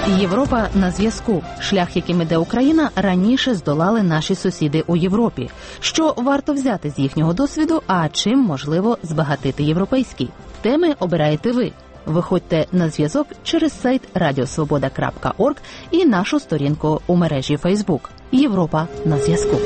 Європа на зв'язку. Шлях, яким іде Україна, раніше здолали наші сусіди у Європі. Що варто взяти з їхнього досвіду, а чим можливо збагатити європейський? Теми обираєте ви. Виходьте на зв'язок через сайт radiosvoboda.org і нашу сторінку у мережі Facebook. Європа на зв'язку.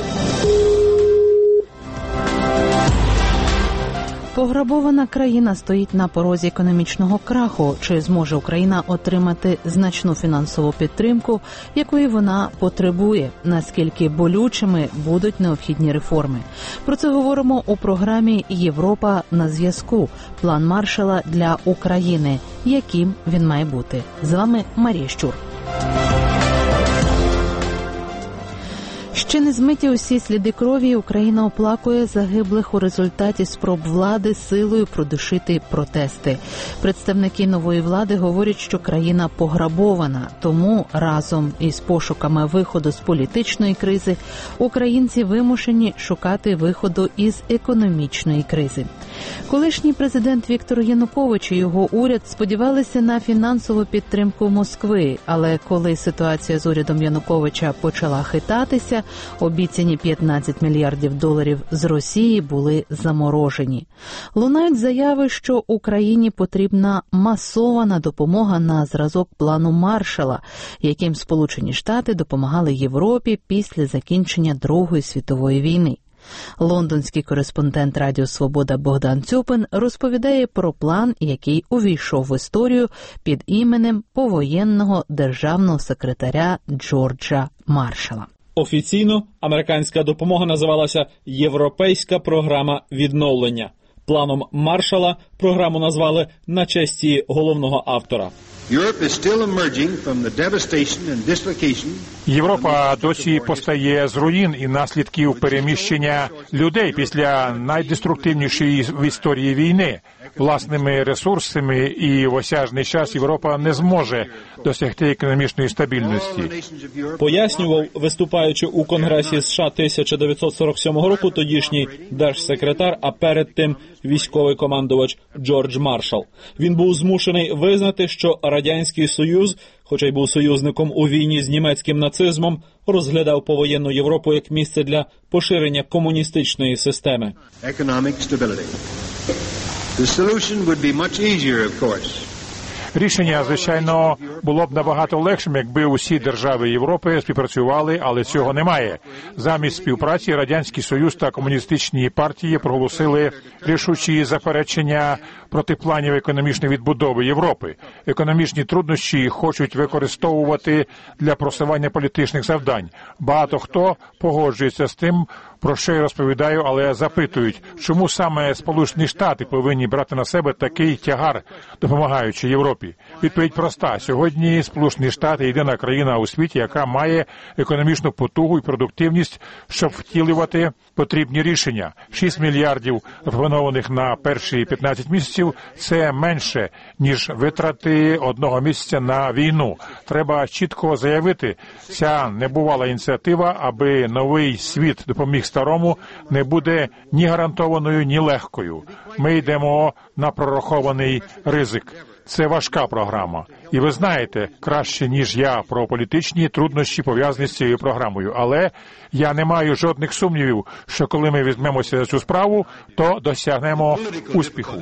Пограбована країна стоїть на порозі економічного краху. Чи зможе Україна отримати значну фінансову підтримку, якої вона потребує? Наскільки болючими будуть необхідні реформи? Про це говоримо у програмі «Європа на зв'язку». План Маршалла для України. Яким він має бути? З вами Марія Щур. Ще не змиті усі сліди крові, Україна оплакує загиблих у результаті спроб влади силою придушити протести. Представники нової влади говорять, що країна пограбована, тому разом із пошуками виходу з політичної кризи українці вимушені шукати виходу із економічної кризи. Колишній президент Віктор Янукович і його уряд сподівалися на фінансову підтримку Москви, але коли ситуація з урядом Януковича почала хитатися, обіцяні 15 мільярдів доларів з Росії були заморожені. Лунають заяви, що Україні потрібна масована допомога на зразок плану Маршалла, яким Сполучені Штати допомагали Європі після закінчення Другої світової війни. Лондонський кореспондент Радіо Свобода Богдан Цюпин розповідає про план, який увійшов в історію під іменем повоєнного державного секретаря Джорджа Маршалла. Офіційно американська допомога називалася «Європейська програма відновлення». Планом Маршалла програму назвали на честь її головного автора. Європа досі постає з руїн і наслідків переміщення людей після найдеструктивнішої в історії війни. Власними ресурсами і в осяжний час Європа не зможе досягти економічної стабільності. Пояснював, виступаючи у Конгресі США 1947 року, тодішній держсекретар, а перед тим військовий командувач Джордж Маршалл. Він був змушений визнати, що Радянський Союз, хоча й був союзником у війні з німецьким нацизмом, розглядав повоєнну Європу як місце для поширення комуністичної системи. Рішення, звичайно, було б набагато легшим, якби усі держави Європи співпрацювали, але цього немає. Замість співпраці Радянський Союз та комуністичні партії проголосили рішучі заперечення проти планів економічної відбудови Європи. Економічні труднощі хочуть використовувати для просування політичних завдань. Багато хто погоджується з тим, про що я розповідаю, але запитують, чому саме Сполучені Штати повинні брати на себе такий тягар, допомагаючи Європі. Відповідь проста. Сьогодні Сполучені Штати – єдина країна у світі, яка має економічну потугу і продуктивність, щоб втілювати потрібні рішення. 6 мільярдів, запропонованих на перші 15 місяців – це менше, ніж витрати одного місяця на війну. Треба чітко заявити, ця небувала ініціатива, аби новий світ допоміг старому, не буде ні гарантованою, ні легкою. Ми йдемо на прорахований ризик. Це важка програма. І ви знаєте краще, ніж я, про політичні труднощі, пов'язані з цією програмою. Але я не маю жодних сумнівів, що коли ми візьмемося за цю справу, то досягнемо успіху.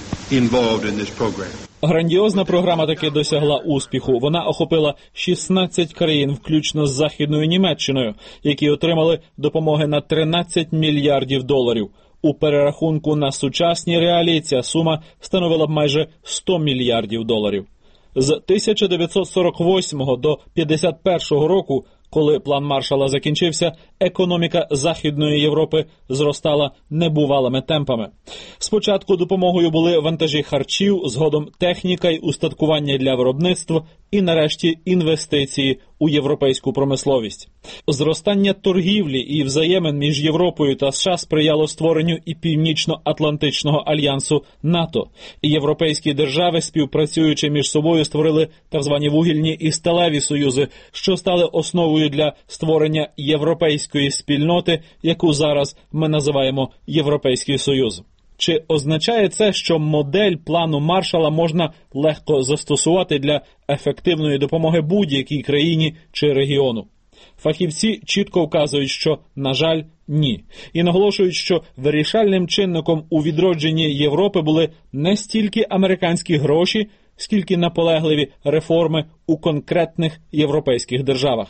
Грандіозна програма таки досягла успіху. Вона охопила 16 країн, включно з Західною Німеччиною, які отримали допомоги на 13 мільярдів доларів. У перерахунку на сучасні реалії ця сума становила б майже 100 мільярдів доларів. З 1948 до 1951 року, коли план Маршалла закінчився, економіка Західної Європи зростала небувалими темпами. Спочатку допомогою були вантажі харчів, згодом техніка й устаткування для виробництва і, нарешті, інвестиції у європейську промисловість. Зростання торгівлі і взаємин між Європою та США сприяло створенню і Північно-Атлантичного альянсу НАТО. І європейські держави, співпрацюючи між собою, створили так звані вугільні і сталеві союзи, що стали основою для створення європейської спільноти, яку зараз ми називаємо Європейський Союз. Чи означає це, що модель плану Маршалла можна легко застосувати для ефективної допомоги будь-якій країні чи регіону? Фахівці чітко вказують, що, на жаль, ні. І наголошують, що вирішальним чинником у відродженні Європи були не стільки американські гроші, скільки наполегливі реформи у конкретних європейських державах.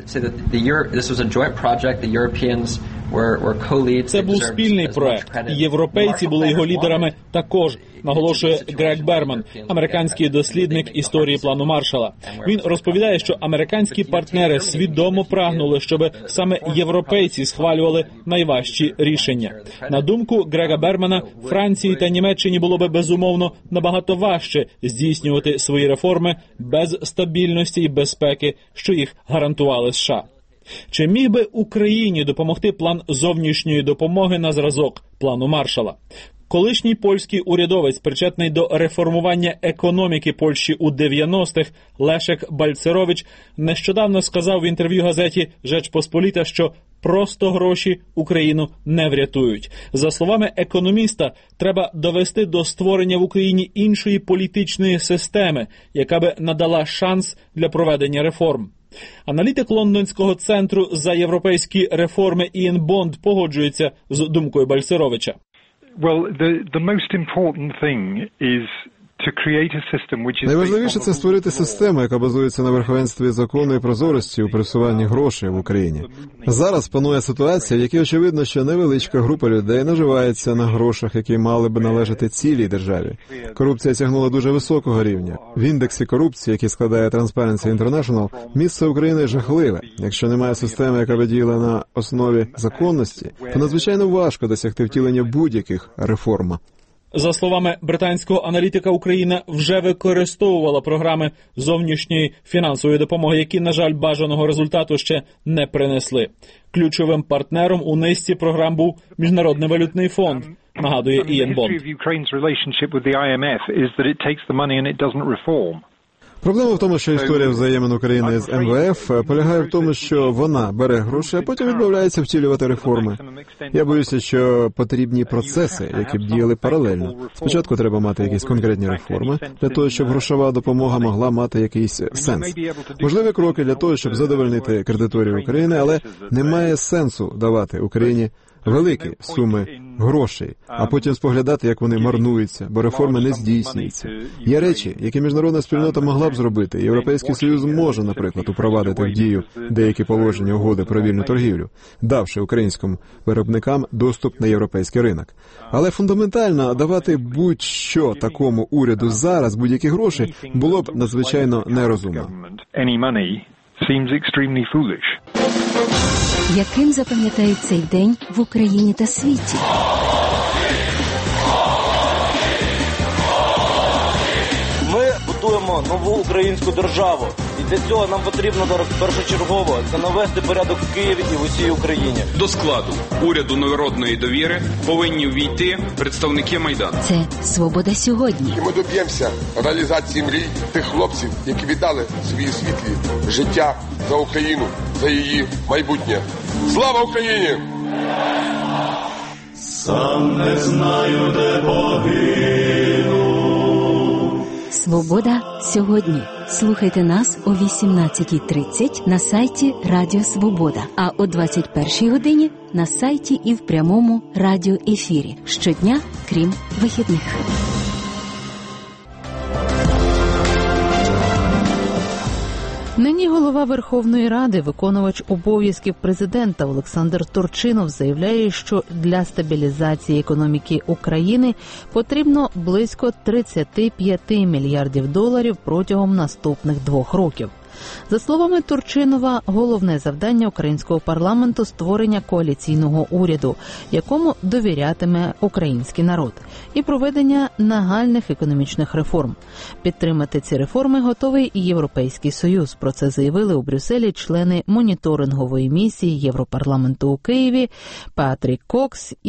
Це був спільний проект, і європейці були його лідерами також, наголошує Грег Берман, американський дослідник історії плану Маршалла. Він розповідає, що американські партнери свідомо прагнули, щоб саме європейці схвалювали найважчі рішення. На думку Грега Бермана, Франції та Німеччині було би безумовно набагато важче здійснювати свої реформи без стабільності і безпеки, що їх гарантували США. Чи міг би Україні допомогти план зовнішньої допомоги на зразок плану Маршалла? Колишній польський урядовець, причетний до реформування економіки Польщі у 90-х, Лешек Бальцерович, нещодавно сказав в інтерв'ю газеті «Rzecz Pospolita», що просто гроші Україну не врятують. За словами економіста, треба довести до створення в Україні іншої політичної системи, яка би надала шанс для проведення реформ. Аналітик Лондонського центру за європейські реформи Іан Бонд погоджується з думкою Бальцеровича. Найважливіше – це створити систему, яка базується на верховенстві закону і прозорості у пресуванні грошей в Україні. Зараз панує ситуація, в якій очевидно, що невеличка група людей наживається на грошах, які мали б належати цілій державі. Корупція сягнула дуже високого рівня. В індексі корупції, який складає Transparency International, місце України жахливе. Якщо немає системи, яка би діяла на основі законності, то надзвичайно важко досягти втілення будь-яких реформ. За словами британського аналітика, Україна вже використовувала програми зовнішньої фінансової допомоги, які, на жаль, бажаного результату ще не принесли. Ключовим партнером у низці програм був Міжнародний валютний фонд, нагадує Іан Бонд. Проблема в тому, що історія взаємин України з МВФ полягає в тому, що вона бере гроші, а потім відмовляється втілювати реформи. Я боюся, що потрібні процеси, які б діяли паралельно. Спочатку треба мати якісь конкретні реформи, для того, щоб грошова допомога могла мати якийсь сенс. Можливі кроки для того, щоб задовольнити кредиторів України, але немає сенсу давати Україні великі суми грошей, а потім споглядати, як вони марнуються, бо реформи не здійснюються. Є речі, які міжнародна спільнота могла б зробити. Європейський Союз може, наприклад, упровадити в дію деякі положення угоди про вільну торгівлю, давши українським виробникам доступ на європейський ринок. Але фундаментально давати будь-що такому уряду зараз, будь-які гроші, було б надзвичайно нерозумно. Яким запам'ятають цей день в Україні та світі? Ми будуємо нову українську державу. І для цього нам потрібно першочергово навести порядок в Києві і в усій Україні. До складу уряду народної довіри повинні увійти представники Майдану. Це «Свобода сьогодні». І ми доб'ємося реалізації мрій тих хлопців, які віддали свої світлі життя за Україну, за її майбутнє. Слава Україні! Сам не знаю, де погину. «Свобода сьогодні». Слухайте нас о 18:30 на сайті Радіо Свобода, а о 21:00 годині на сайті і в прямому радіоефірі. Щодня, крім вихідних. Нині голова Верховної Ради, виконувач обов'язків президента Олександр Турчинов заявляє, що для стабілізації економіки України потрібно близько 35 мільярдів доларів протягом наступних 2 років. За словами Турчинова, головне завдання українського парламенту – створення коаліційного уряду, якому довірятиме український народ, і проведення нагальних економічних реформ. Підтримати ці реформи готовий і Європейський Союз. Про це заявили у Брюсселі члени моніторингової місії Європарламенту у Києві Патрік Кокс і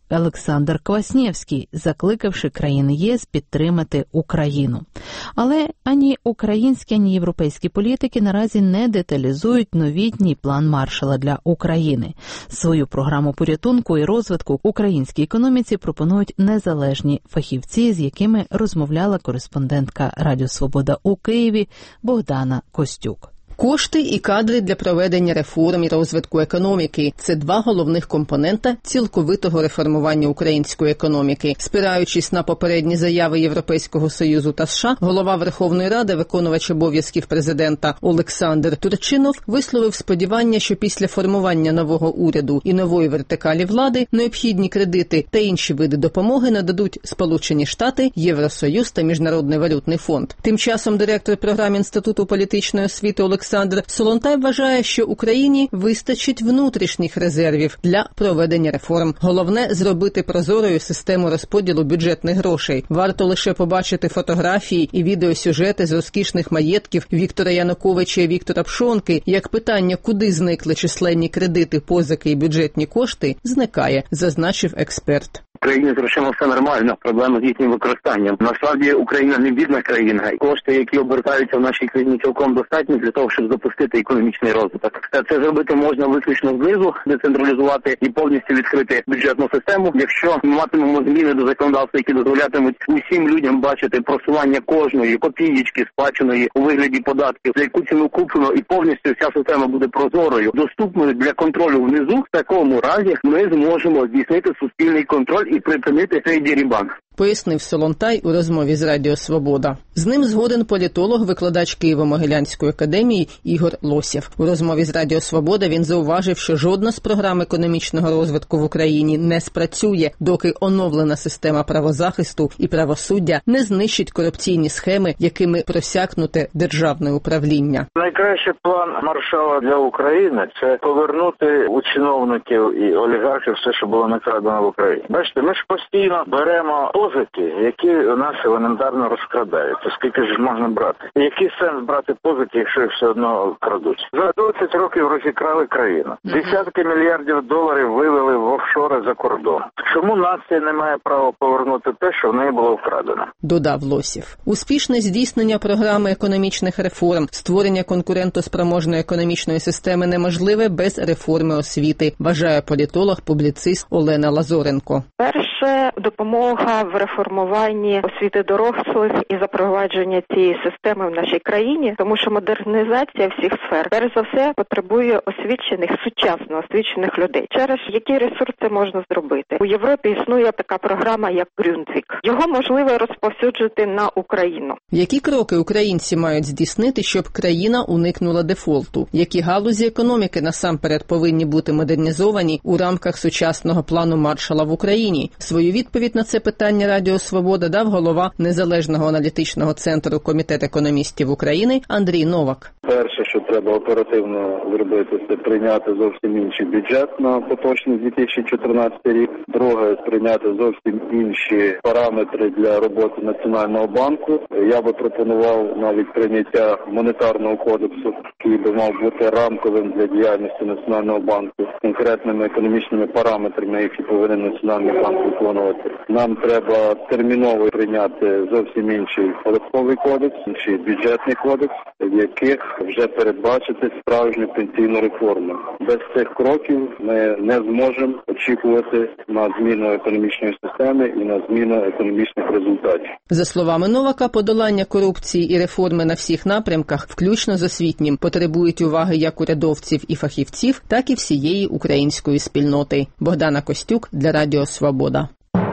Олександр Кваснєвський, закликавши країни ЄС підтримати Україну. Але ані українські, ані європейські політики наразі не деталізують новітній план Маршалла для України. Свою програму порятунку і розвитку українській економіці пропонують незалежні фахівці, з якими розмовляла кореспондентка Радіо Свобода у Києві Богдана Костюк. Кошти і кадри для проведення реформ і розвитку економіки – це два головних компонента цілковитого реформування української економіки. Спираючись на попередні заяви Європейського Союзу та США, голова Верховної Ради, виконувач обов'язків президента Олександр Турчинов висловив сподівання, що після формування нового уряду і нової вертикалі влади необхідні кредити та інші види допомоги нададуть Сполучені Штати, Євросоюз та Міжнародний валютний фонд. Тим часом директор програм Інституту політичної освіти Олександр Солонтай вважає, що Україні вистачить внутрішніх резервів для проведення реформ. Головне – зробити прозорою систему розподілу бюджетних грошей. Варто лише побачити фотографії і відеосюжети з розкішних маєтків Віктора Януковича і Віктора Пшонки, як питання, куди зникли численні кредити, позики і бюджетні кошти, зникає, зазначив експерт. В Україні з грошима все нормально, проблема з їхнім використанням. Насправді Україна не бідна країна. Кошти, які обертаються в нашій країні, цілком достатні для того, щоб запустити економічний розвиток. Це зробити можна виключно знизу, децентралізувати і повністю відкрити бюджетну систему. Якщо ми матимемо зміни до законодавства, які дозволятимуть усім людям бачити просування кожної копієчки сплаченої у вигляді податків, за яку ціну куплено, і повністю вся система буде прозорою, доступною для контролю внизу, в такому разі ми зможемо здійснити суспільний контроль і припинити цей дерибан. Пояснив Солонтай у розмові з Радіо Свобода. З ним згоден політолог, викладач Києво-Могилянської академії Ігор Лосєв. У розмові з Радіо Свобода він зауважив, що жодна з програм економічного розвитку в Україні не спрацює, доки оновлена система правозахисту і правосуддя не знищить корупційні схеми, якими просякнуте державне управління. Найкращий план Маршалла для України – це повернути у чиновників і олігархів все, що було накрадено в Україні. Бачите, ми ж постійно беремо позики, які у нас елементарно розкрадаються. Скільки ж можна брати? Який сенс брати позики, якщо їх все одно крадуть? За 20 років розікрали країну. Десятки мільярдів доларів вивели в офшори за кордон. Чому нація не має права повернути те, що в неї було вкрадено? Додав Лосєв. Успішне здійснення програми економічних реформ, створення конкурентоспроможної економічної системи неможливе без реформи освіти, вважає політолог-публіцист Олена Лазоренко. Перше, допомога в реформуванні освіти дорослих і запровадження цієї системи в нашій країні, тому що модернізація всіх сфер, перш за все, потребує освічених, сучасно освічених людей. Через які ресурси можна зробити? У Європі існує така програма, як Grundtvig. Його можливо розповсюджити на Україну. Які кроки українці мають здійснити, щоб країна уникнула дефолту? Які галузі економіки насамперед повинні бути модернізовані у рамках сучасного плану Маршалла в Україні? Свою відповідь на це питання Радіо Свобода дав голова Незалежного аналітичного центру Комітет економістів України Андрій Новак. Перше, що треба оперативно зробити, це прийняти зовсім інший бюджет на поточний 2014 рік. Друге, прийняти зовсім інші параметри для роботи Національного банку. Я би пропонував навіть прийняття монетарного кодексу, який би мав бути рамковим для діяльності Національного банку, з конкретними економічними параметрами, які повинен Національний банк виконувати. Нам треба терміново прийняти зовсім інший податковий кодекс, інший бюджетний кодекс, в яких вже передбачити справжню пенсійну реформу. Без цих кроків ми не зможемо очікувати на зміну економічної системи і на зміну економічних результатів. За словами Новака, подолання корупції і реформи на всіх напрямках, включно з освітнім, потребують уваги як урядовців і фахівців, так і всієї української спільноти. Богдана Костюк для Радіо Свобода.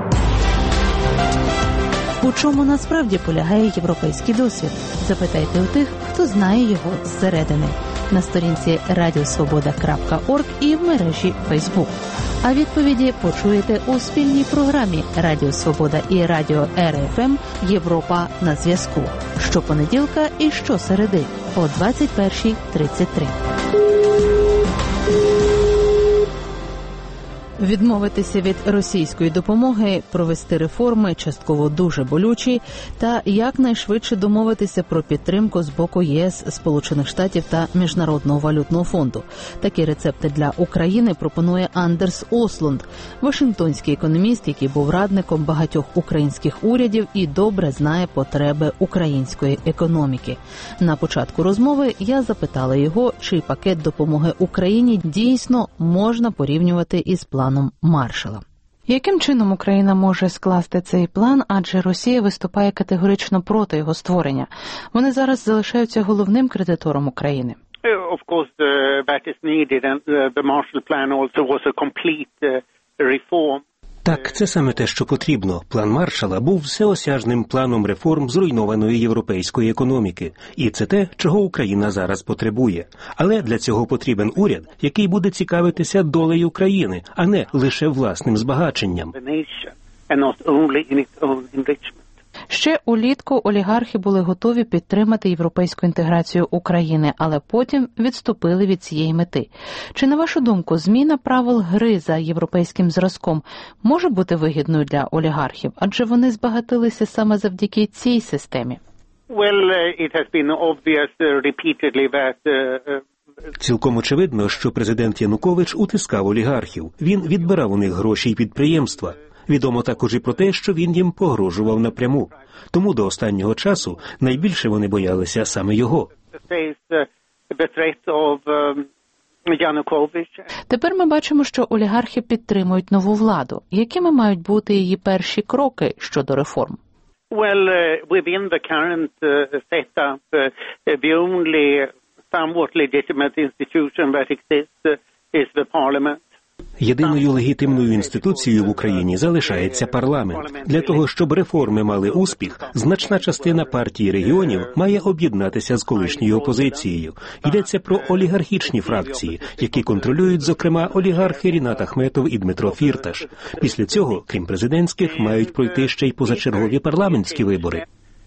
У чому насправді полягає європейський досвід? Запитайте у тих, хто знає його зсередини. На сторінці radiosvoboda.org і в мережі Facebook. А відповіді почуєте у спільній програмі Радіо Свобода і Радіо РФМ «Європа на зв'язку». Щопонеділка і щосереди о 21:33. Відмовитися від російської допомоги, провести реформи, частково дуже болючі, та якнайшвидше домовитися про підтримку з боку ЄС, Сполучених Штатів та Міжнародного валютного фонду. Такі рецепти для України пропонує Андерс Ослунд, вашингтонський економіст, який був радником багатьох українських урядів і добре знає потреби української економіки. На початку розмови я запитала його, чи пакет допомоги Україні дійсно можна порівнювати із планом Маршалла. Яким чином Україна може скласти цей план, адже Росія виступає категорично проти його створення? Вони зараз залишаються головним кредитором України. Of course, that is needed, and the Marshall Plan also was a complete reform. Так, це саме те, що потрібно. План Маршалла був всеосяжним планом реформ зруйнованої європейської економіки. І це те, чого Україна зараз потребує. Але для цього потрібен уряд, який буде цікавитися долею країни, а не лише власним збагаченням. Ще улітку олігархи були готові підтримати європейську інтеграцію України, але потім відступили від цієї мети. Чи, на вашу думку, зміна правил гри за європейським зразком може бути вигідною для олігархів? Адже вони збагатилися саме завдяки цій системі. Цілком очевидно, що президент Янукович утискав олігархів. Він відбирав у них гроші і підприємства. Відомо також і про те, що він їм погрожував напряму. Тому до останнього часу найбільше вони боялися саме його. Тепер ми бачимо, що олігархи підтримують нову владу. Якими мають бути її перші кроки щодо реформ? Within the current setup, the only somewhat legitimate institution that exists is the parliament. Єдиною легітимною інституцією в Україні залишається парламент. Для того, щоб реформи мали успіх, значна частина партій регіонів має об'єднатися з колишньою опозицією. Йдеться про олігархічні фракції, які контролюють, зокрема, олігархи Рінат Ахметов і Дмитро Фірташ. Після цього, крім президентських, мають пройти ще й позачергові парламентські вибори.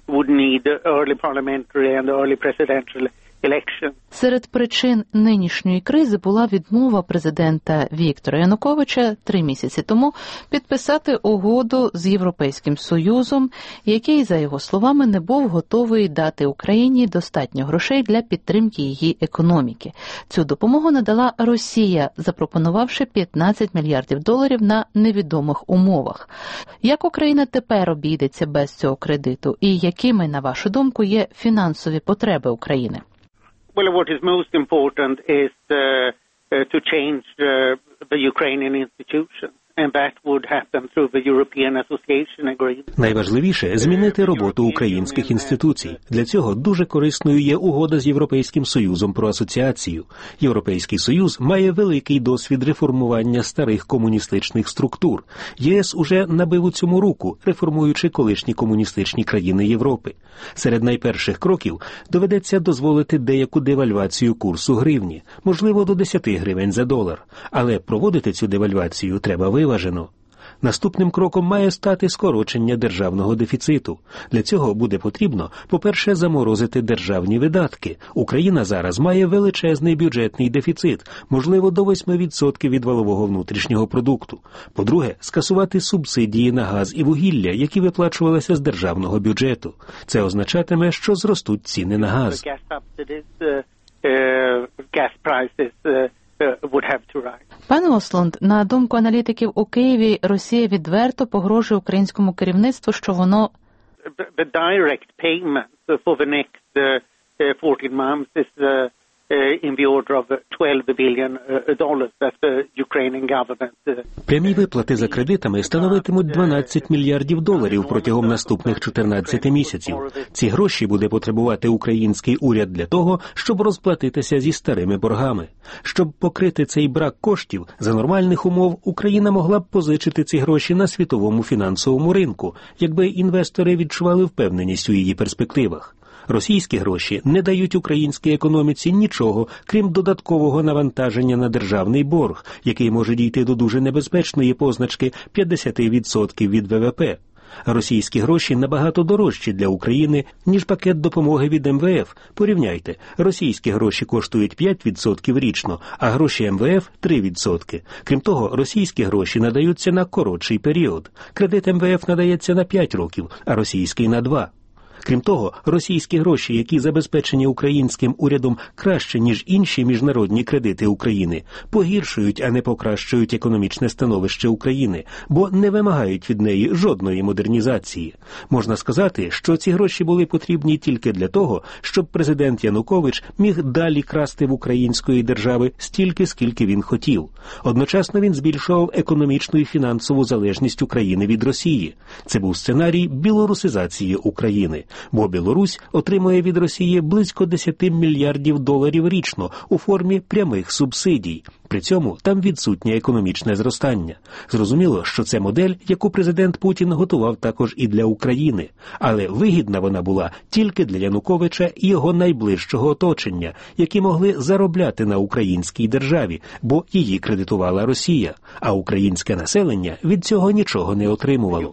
Серед причин нинішньої кризи була відмова президента Віктора Януковича 3 місяці тому підписати угоду з Європейським Союзом, який, за його словами, не був готовий дати Україні достатньо грошей для підтримки її економіки. Цю допомогу надала Росія, запропонувавши $15 мільярдів на невідомих умовах. Як Україна тепер обійдеться без цього кредиту і якими, на вашу думку, є фінансові потреби України? Well, what is most important is to change the Ukrainian institutions, and that would happen through the European Association Agreement. Найважливіше – змінити роботу українських інституцій. Для цього дуже корисною є угода з Європейським Союзом про асоціацію. Європейський Союз має великий досвід реформування старих комуністичних структур. ЄС уже набив у цьому руку, реформуючи колишні комуністичні країни Європи. Серед найперших кроків доведеться дозволити деяку девальвацію курсу гривні, можливо, до 10 гривень за долар. Але проводити цю девальвацію треба виважено. Наступним кроком має стати скорочення державного дефіциту. Для цього буде потрібно, по-перше, заморозити державні видатки. Україна зараз має величезний бюджетний дефіцит, можливо, до 8% від валового внутрішнього продукту. По-друге, скасувати субсидії на газ і вугілля, які виплачувалися з державного бюджету. Це означатиме, що зростуть ціни на газ. Пане Ослунд, на думку аналітиків у Києві, Росія відверто погрожує українському керівництву, що воно... The direct payment for the next 14 months is in the order of $12 billion that the Ukrainian government. Прямі виплати за кредитами становитимуть $12 мільярдів протягом наступних 14 місяців. Ці гроші буде потребувати український уряд для того, щоб розплатитися зі старими боргами. Щоб покрити цей брак коштів, за нормальних умов Україна могла б позичити ці гроші на світовому фінансовому ринку, якби інвестори відчували впевненість у її перспективах. Російські гроші не дають українській економіці нічого, крім додаткового навантаження на державний борг, який може дійти до дуже небезпечної позначки 50% від ВВП. Російські гроші набагато дорожчі для України, ніж пакет допомоги від МВФ. Порівняйте, російські гроші коштують 5% річно, а гроші МВФ – 3%. Крім того, російські гроші надаються на коротший період. Кредит МВФ надається на 5 років, а російський – на 2. Крім того, російські гроші, які забезпечені українським урядом краще, ніж інші міжнародні кредити України, погіршують, а не покращують економічне становище України, бо не вимагають від неї жодної модернізації. Можна сказати, що ці гроші були потрібні тільки для того, щоб президент Янукович міг далі красти в української держави стільки, скільки він хотів. Одночасно він збільшував економічну і фінансову залежність України від Росії. Це був сценарій білорусизації України. Бо Білорусь отримує від Росії близько 10 мільярдів доларів річно у формі прямих субсидій. При цьому там відсутнє економічне зростання. Зрозуміло, що це модель, яку президент Путін готував також і для України. Але вигідна вона була тільки для Януковича і його найближчого оточення, які могли заробляти на українській державі, бо її кредитувала Росія. А українське населення від цього нічого не отримувало.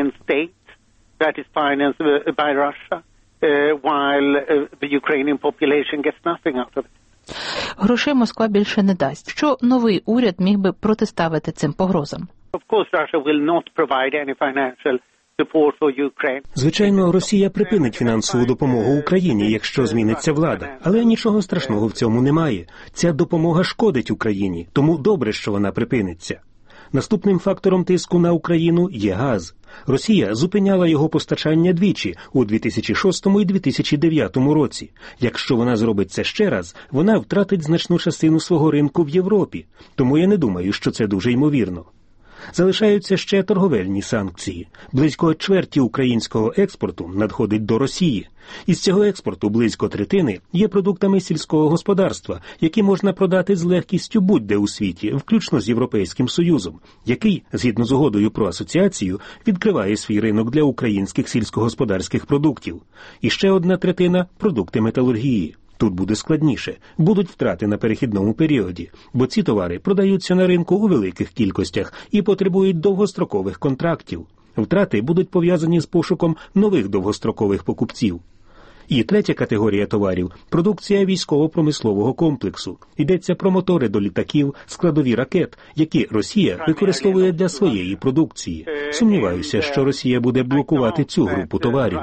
That is financed by Russia, while the Ukrainian population gets nothing out of it. Грошей Москва більше не дасть. Що новий уряд міг би протиставити цим погрозам? Of course, Russia will not provide any financial support for Ukraine. Звичайно, Росія припинить фінансову допомогу Україні, якщо зміниться влада. Але нічого страшного в цьому немає. Ця допомога шкодить Україні, тому добре, що вона припиниться. Наступним фактором тиску на Україну є газ. Росія зупиняла його постачання двічі – у 2006 і 2009 році. Якщо вона зробить це ще раз, вона втратить значну частину свого ринку в Європі. Тому я не думаю, що це дуже ймовірно. Залишаються ще торговельні санкції. Близько чверті українського експорту надходить до Росії. Із цього експорту близько третини є продуктами сільського господарства, які можна продати з легкістю будь-де у світі, включно з Європейським Союзом, який, згідно з угодою про асоціацію, відкриває свій ринок для українських сільськогосподарських продуктів. І ще одна третина – продукти металургії. Тут буде складніше. Будуть втрати на перехідному періоді, бо ці товари продаються на ринку у великих кількостях і потребують довгострокових контрактів. Втрати будуть пов'язані з пошуком нових довгострокових покупців. І третя категорія товарів – продукція військово-промислового комплексу. Йдеться про мотори до літаків, складові ракет, які Росія використовує для своєї продукції. Сумніваюся, що Росія буде блокувати цю групу товарів.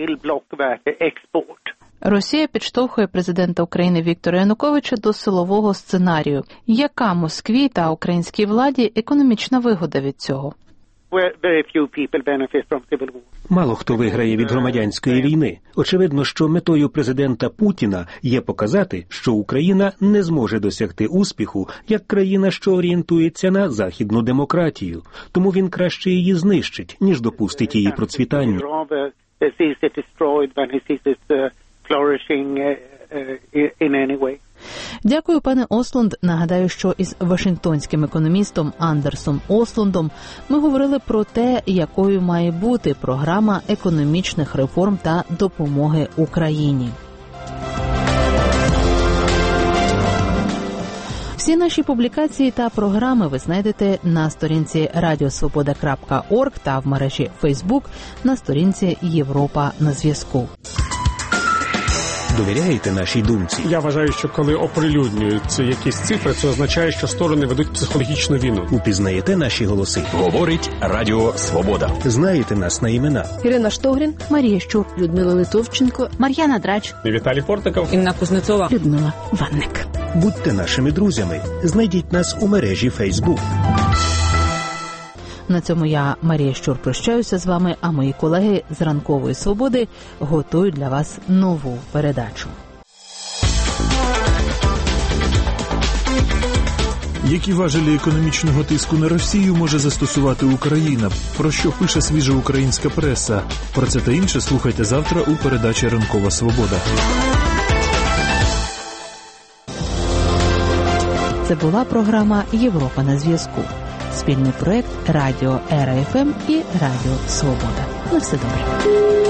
Росія підштовхує президента України Віктора Януковича до силового сценарію. Яка Москві та українській владі економічна вигода від цього? Мало хто виграє від громадянської війни. Очевидно, що метою президента Путіна є показати, що Україна не зможе досягти успіху як країна, що орієнтується на західну демократію. Тому він краще її знищить, ніж допустить її процвітання. Дякую, пане Ослунд. Нагадаю, що із вашингтонським економістом Андерсом Ослундом ми говорили про те, якою має бути програма економічних реформ та допомоги Україні. Всі наші публікації та програми ви знайдете на сторінці radiosvoboda.org та в мережі Facebook на сторінці Європа на зв'язку. Довіряєте нашій думці? Я вважаю, що коли оприлюднюються якісь цифри, це означає, що сторони ведуть психологічну війну. Упізнаєте наші голоси? Говорить Радіо Свобода. Знаєте нас на імена? Ірина Штогрін, Марія Щур, Людмила Литовченко, Мар'яна Драч, Віталій Фортиков, Інна Кузнецова, Людмила Ванник. Будьте нашими друзями. Знайдіть нас у мережі Facebook. На цьому я, Марія Щур, прощаюся з вами, а мої колеги з Ранкової Свободи готують для вас нову передачу. Які важелі економічного тиску на Росію може застосувати Україна? Про що пише свіжа українська преса? Про це та інше слухайте завтра у передачі «Ранкова Свобода». Це була програма «Європа на зв'язку». Спільний проект Радіо РФМ і Радіо Свобода. На все добре.